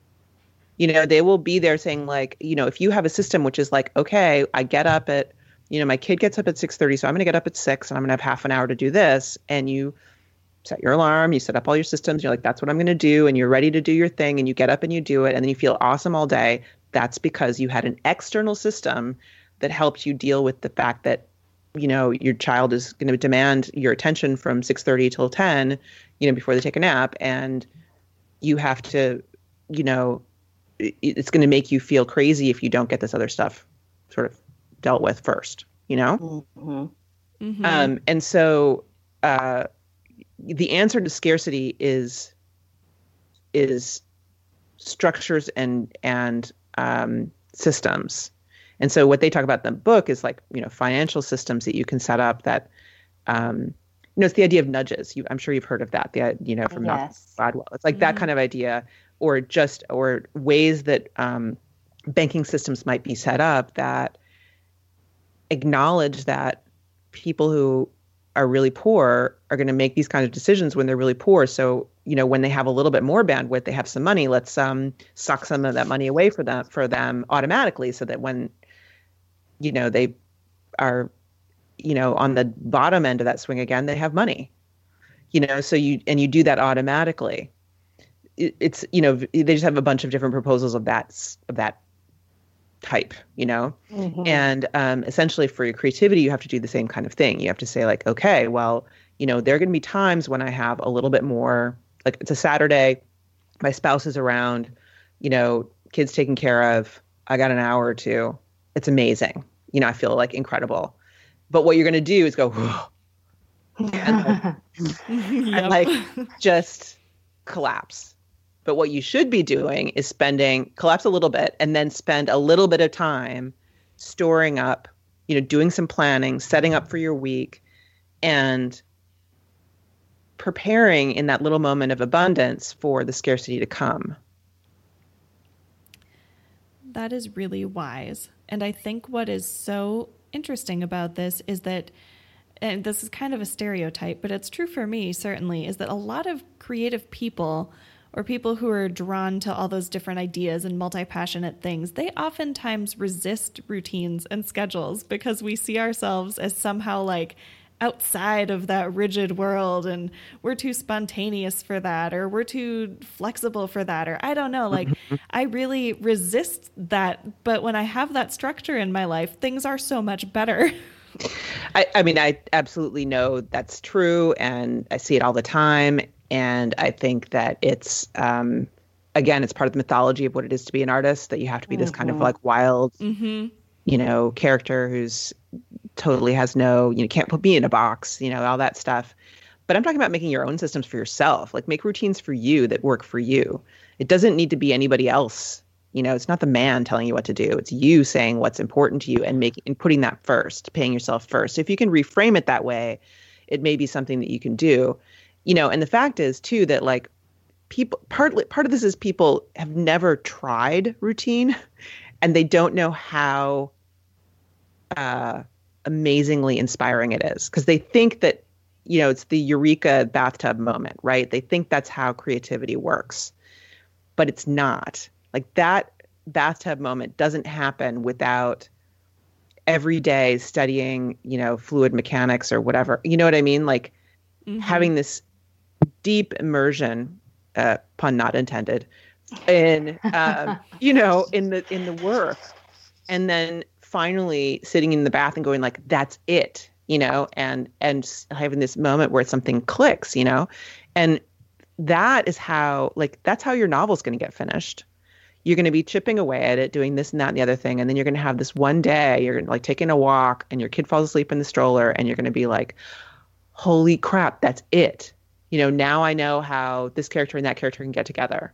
You know, they will be there saying like, you know, if you have a system which is like, okay, I get up at, you know, my kid gets up at six thirty, so I'm going to get up at six and I'm going to have half an hour to do this. And you set your alarm, you set up all your systems. You're like, that's what I'm going to do. And you're ready to do your thing. And you get up and you do it. And then you feel awesome all day. That's because you had an external system that helped you deal with the fact that, you know, your child is going to demand your attention from six thirty till ten, you know, before they take a nap. And you have to, you know, it's going to make you feel crazy if you don't get this other stuff sort of dealt with first, you know? Mm-hmm. Mm-hmm. Um, and so uh, the answer to scarcity is is structures and and um, systems. And so what they talk about in the book is like, you know, financial systems that you can set up that, um, you know, it's the idea of nudges. You, I'm sure you've heard of that, the, you know, from Yes. Gladwell. It's like Mm-hmm. that kind of idea, or just, or ways that um, banking systems might be set up that acknowledge that people who are really poor are going to make these kinds of decisions when they're really poor. So, you know, when they have a little bit more bandwidth, they have some money, let's um, suck some of that money away for them, for them automatically, so that when, you know, they are, you know, on the bottom end of that swing again, they have money, you know, so you, and you do that automatically. It, it's, you know, they just have a bunch of different proposals of that, of that type, you know, Mm-hmm. and um, essentially for your creativity, you have to do the same kind of thing. You have to say like, okay, well, you know, there are going to be times when I have a little bit more, like it's a Saturday, my spouse is around, you know, kids taken care of, I got an hour or two. It's amazing. You know, I feel like incredible. But what you're going to do is go, and, and like just collapse. But what you should be doing is spending, collapse a little bit, and then spend a little bit of time storing up, you know, doing some planning, setting up for your week, and preparing in that little moment of abundance for the scarcity to come. That is really wise. And I think what is so interesting about this is that, and this is kind of a stereotype, but it's true for me certainly, is that a lot of creative people or people who are drawn to all those different ideas and multi-passionate things, they oftentimes resist routines and schedules because we see ourselves as somehow like outside of that rigid world, and we're too spontaneous for that, or we're too flexible for that, or I don't know, like I really resist that. But when I have that structure in my life, things are so much better. I, I mean, I absolutely know that's true, and I see it all the time. And I think that it's, um, again, it's part of the mythology of what it is to be an artist, that you have to be this kind of like wild, Mm-hmm. you know, character who's totally has no, you know, can't put me in a box, you know, all that stuff. But I'm talking about making your own systems for yourself, like make routines for you that work for you. It doesn't need to be anybody else. You know, it's not the man telling you what to do. It's you saying what's important to you and making and putting that first, paying yourself first. If you can reframe it that way, it may be something that you can do. You know, and the fact is too that like people, partly part of this is people have never tried routine, and they don't know how uh, amazingly inspiring it is, because they think that, you know, it's the eureka bathtub moment, right? They think that's how creativity works, but it's not. Like that bathtub moment doesn't happen without every day studying, you know, fluid mechanics or whatever. You know what I mean? Like mm-hmm. having this deep immersion, uh, pun not intended, in um, you know, in the in the work, and then finally sitting in the bath and going like, that's it, you know, and and having this moment where something clicks, you know, and that is how, like, that's how your novel's going to get finished. You're going to be chipping away at it, doing this and that and the other thing, and then you're going to have this one day, you're going to like taking a walk, and your kid falls asleep in the stroller, and you're going to be like, holy crap, that's it. You know, now I know how this character and that character can get together.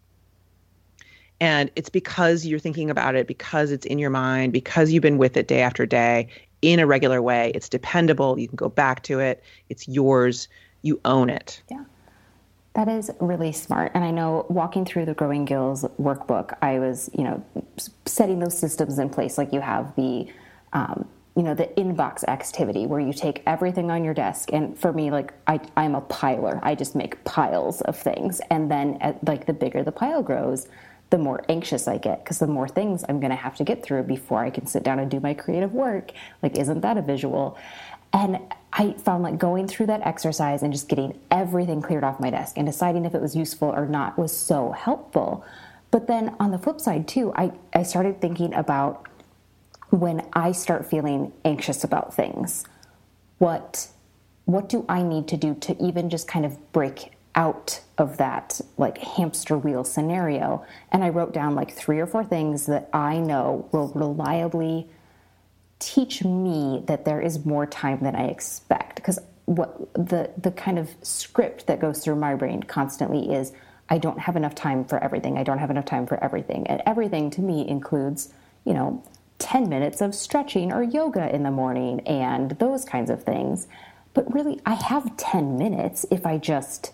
And it's because you're thinking about it, because it's in your mind, because you've been with it day after day in a regular way. It's dependable. You can go back to it. It's yours. You own it. Yeah. That is really smart. And I know walking through the Growing Gills workbook, I was, you know, setting those systems in place. Like you have the, um, you know, the inbox activity where you take everything on your desk. And for me, like I, I'm a piler. I just make piles of things. And then at, like the bigger the pile grows, the more anxious I get, because the more things I'm going to have to get through before I can sit down and do my creative work. Like, isn't that a visual? And I found like going through that exercise and just getting everything cleared off my desk and deciding if it was useful or not was so helpful. But then on the flip side too, I, I started thinking about when I start feeling anxious about things, what what do I need to do to even just kind of break out of that like hamster wheel scenario? And I wrote down like three or four things that I know will reliably teach me that there is more time than I expect. Because what the the kind of script that goes through my brain constantly is, I don't have enough time for everything. I don't have enough time for everything. And everything to me includes, you know, ten minutes of stretching or yoga in the morning and those kinds of things. But really, I have ten minutes if I just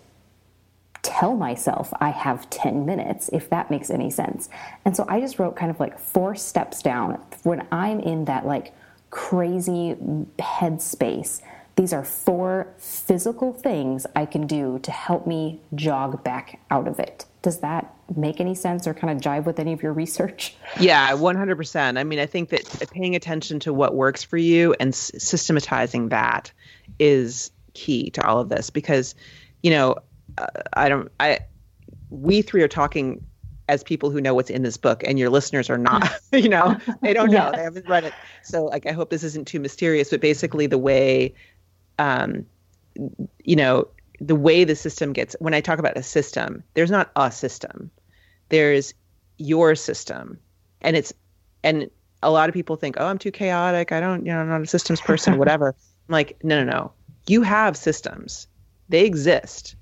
tell myself I have ten minutes, if that makes any sense. And so I just wrote kind of like four steps down when I'm in that like crazy headspace. These are four physical things I can do to help me jog back out of it. Does that make any sense or kind of jive with any of your research? Yeah, one hundred percent. I mean, I think that paying attention to what works for you and s- systematizing that is key to all of this, because, you know, uh, I don't, I, we three are talking as people who know what's in this book, and your listeners are not, you know, they don't know, Yes. they haven't read it. So like, I hope this isn't too mysterious, but basically the way, um, you know, the way the system gets, when I talk about a system, there's not a system, there's your system. And it's, and a lot of people think, oh, I'm too chaotic, I don't, you know, I'm not a systems person, whatever. I'm like, no, no, no. You have systems. They exist.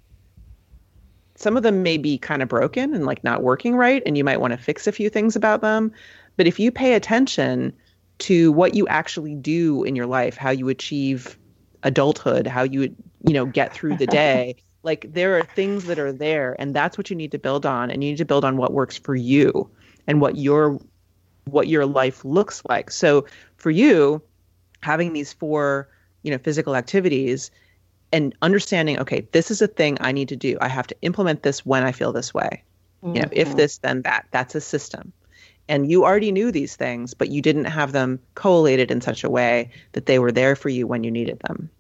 Some of them may be kind of broken and like not working right, and you might want to fix a few things about them. But if you pay attention to what you actually do in your life, how you achieve adulthood, how you, you know, get through the day, like there are things that are there, and that's what you need to build on. And you need to build on what works for you and what your, what your life looks like. So for you, having these four, you know, physical activities and understanding, okay, this is a thing I need to do. I have to implement this when I feel this way. Mm-hmm. You know, if this, then that. That's a system. And you already knew these things, but you didn't have them collated in such a way that they were there for you when you needed them.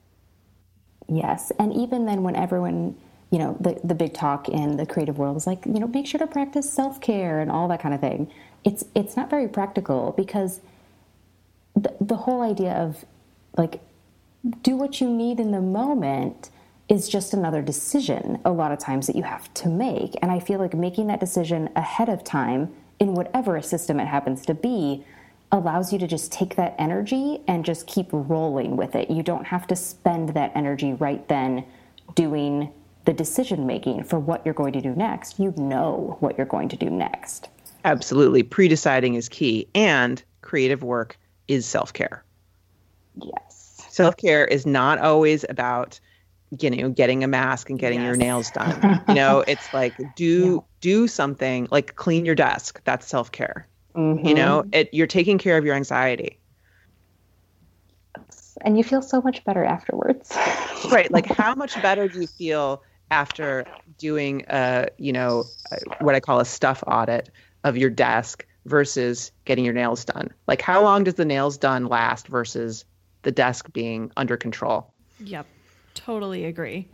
Yes. And even then when everyone, you know, the, the big talk in the creative world is like, you know, make sure to practice self-care and all that kind of thing. It's, it's not very practical, because the, the whole idea of like, do what you need in the moment is just another decision a lot of times that you have to make. And I feel like making that decision ahead of time in whatever system it happens to be allows you to just take that energy and just keep rolling with it. You don't have to spend that energy right then doing the decision making for what you're going to do next. You know what you're going to do next. Absolutely. Pre-deciding is key. And creative work is self-care. Yes. Self-care is not always about, you know, getting a mask and getting Yes. your nails done. You know, it's like do yeah. do something like clean your desk. That's self-care. Mm-hmm. You know, it, you're taking care of your anxiety. And you feel so much better afterwards. Right. Like how much better do you feel after doing a, you know, what I call a stuff audit of your desk versus getting your nails done? Like how long does the nails done last versus the desk being under control? Yep. Totally agree.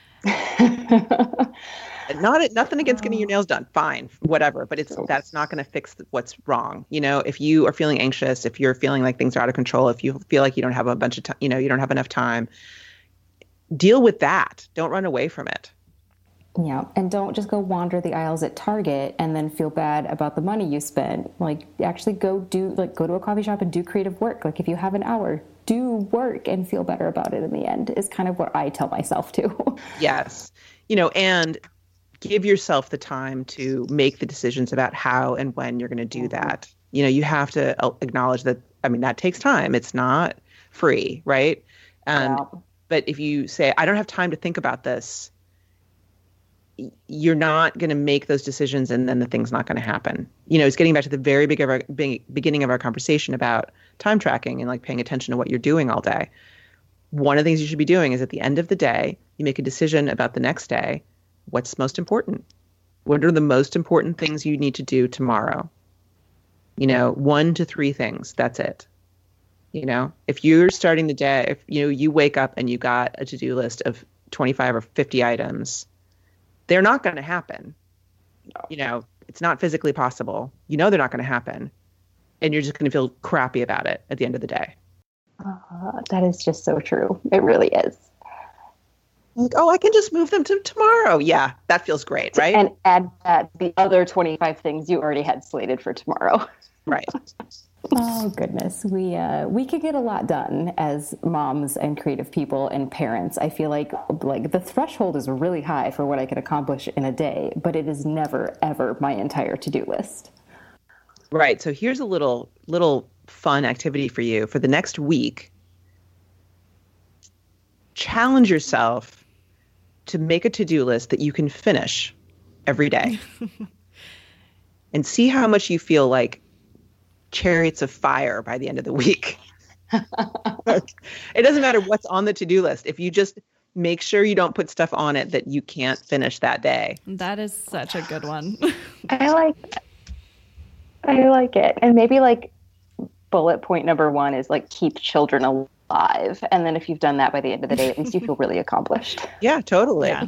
Not nothing against getting your nails done. Fine, whatever. But it's that's not going to fix what's wrong. You know, if you are feeling anxious, if you're feeling like things are out of control, if you feel like you don't have a bunch of time, you know, you don't have enough time, deal with that. Don't run away from it. Yeah, and don't just go wander the aisles at Target and then feel bad about the money you spent. Like, actually go do, like, go to a coffee shop and do creative work. Like, if you have an hour, do work and feel better about it in the end is kind of what I tell myself too. Yes. You know, and give yourself the time to make the decisions about how and when you're going to do that. You know, you have to acknowledge that, I mean, that takes time. It's not free, right? And, yeah. But if you say, I don't have time to think about this, you're not going to make those decisions, and then the thing's not going to happen. You know, it's getting back to the very big of our, beginning of our conversation about time tracking and like paying attention to what you're doing all day. One of the things you should be doing is at the end of the day, you make a decision about the next day. What's most important? What are the most important things you need to do tomorrow? You know, one to three things. That's it. You know, if you're starting the day, if you know, you wake up and you got a to-do list of twenty-five or fifty items, they're not going to happen. No. You know, it's not physically possible. You know, they're not going to happen. And you're just going to feel crappy about it at the end of the day. Uh, that is just so true. It really is. Like, oh, I can just move them to tomorrow. Yeah, that feels great, right? And add that the other twenty-five things you already had slated for tomorrow. Right. Oh, goodness. We uh, we could get a lot done as moms and creative people and parents. I feel like like the threshold is really high for what I can accomplish in a day, but it is never, ever my entire to-do list. Right. So here's a little little fun activity for you. For the next week, challenge yourself to make a to-do list that you can finish every day. And see how much you feel like chariots of fire by the end of the week. It doesn't matter what's on the to-do list. If you just make sure you don't put stuff on it that you can't finish that day. That is such a good one. I like I like it. And maybe like bullet point number one is like keep children alive. And then if you've done that by the end of the day, at least you feel really accomplished. Yeah, totally. Yeah.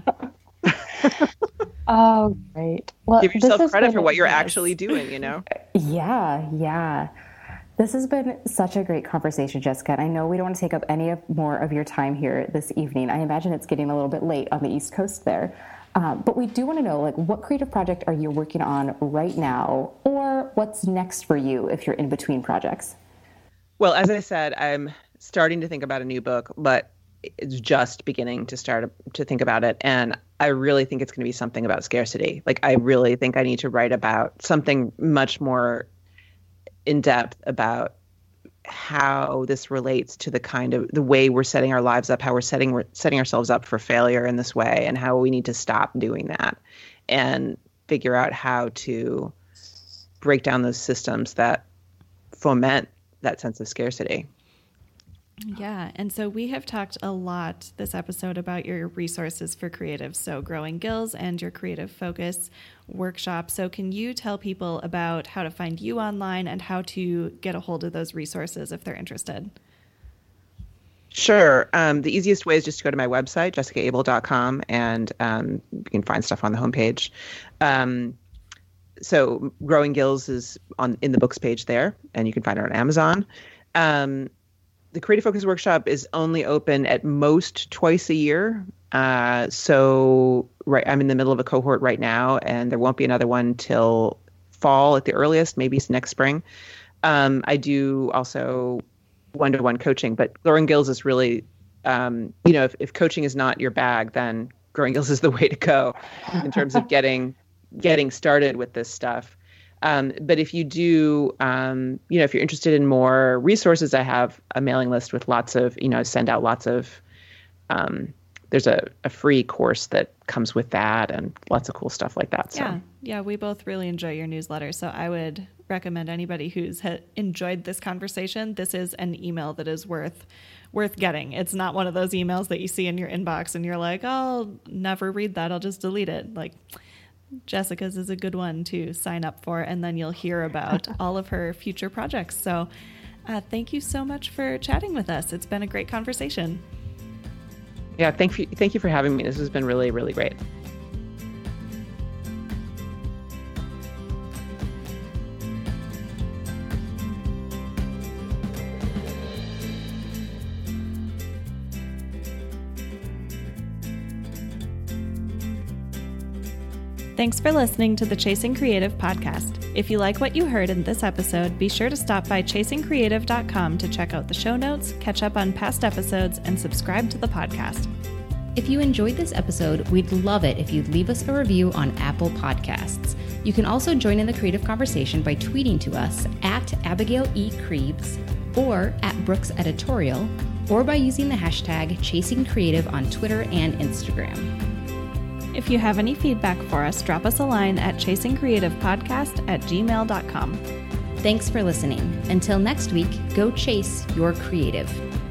Oh, great. Well, give yourself this credit been, for what you're yes. actually doing, you know? Yeah, yeah. This has been such a great conversation, Jessica. And I know we don't want to take up any of, more of your time here this evening. I imagine it's getting a little bit late on the East Coast there. Um, but we do want to know, like, what creative project are you working on right now? Or what's next for you if you're in between projects? Well, as I said, I'm starting to think about a new book, but it's just beginning to start to think about it. And I really think it's going to be something about scarcity. Like, I really think I need to write about something much more in depth about how this relates to the kind of the way we're setting our lives up, how we're setting, we're setting ourselves up for failure in this way, and how we need to stop doing that and figure out how to break down those systems that foment that sense of scarcity. Yeah. And so we have talked a lot this episode about your resources for creatives. So Growing Gills and your Creative Focus workshop. So can you tell people about how to find you online and how to get a hold of those resources if they're interested? Sure. Um, the easiest way is just to go to my website, jessica able dot com, and um, you can find stuff on the homepage. Um, so Growing Gills is on in the books page there, and you can find it on Amazon. Um, The Creative Focus Workshop is only open at most twice a year. Uh, so right, I'm in the middle of a cohort right now, and there won't be another one till fall at the earliest, maybe next spring. Um, I do also one-to-one coaching, but Growing Gills is really, um, you know, if, if coaching is not your bag, then Growing Gills is the way to go in terms of getting getting started with this stuff. Um, but if you do, um, you know, if you're interested in more resources, I have a mailing list with lots of, you know, send out lots of, um, there's a, a free course that comes with that and lots of cool stuff like that. So. Yeah. Yeah. We both really enjoy your newsletter. So I would recommend anybody who's ha- enjoyed this conversation. This is an email that is worth, worth getting. It's not one of those emails that you see in your inbox and you're like, oh, I'll never read that. I'll just delete it. Like, Jessica's is a good one to sign up for, and then you'll hear about all of her future projects. So uh, thank you so much for chatting with us. It's been a great conversation. Yeah, thank you, thank you for having me. This has been really, really great. Thanks for listening to the Chasing Creative podcast. If you like what you heard in this episode, be sure to stop by chasing creative dot com to check out the show notes, catch up on past episodes, and subscribe to the podcast. If you enjoyed this episode, we'd love it if you'd leave us a review on Apple Podcasts. You can also join in the creative conversation by tweeting to us at Abigail E. Creeves or at Brooks Editorial, or by using the hashtag Chasing Creative on Twitter and Instagram. If you have any feedback for us, drop us a line at chasing creative podcast at gmail dot com. Thanks for listening. Until next week, go chase your creative.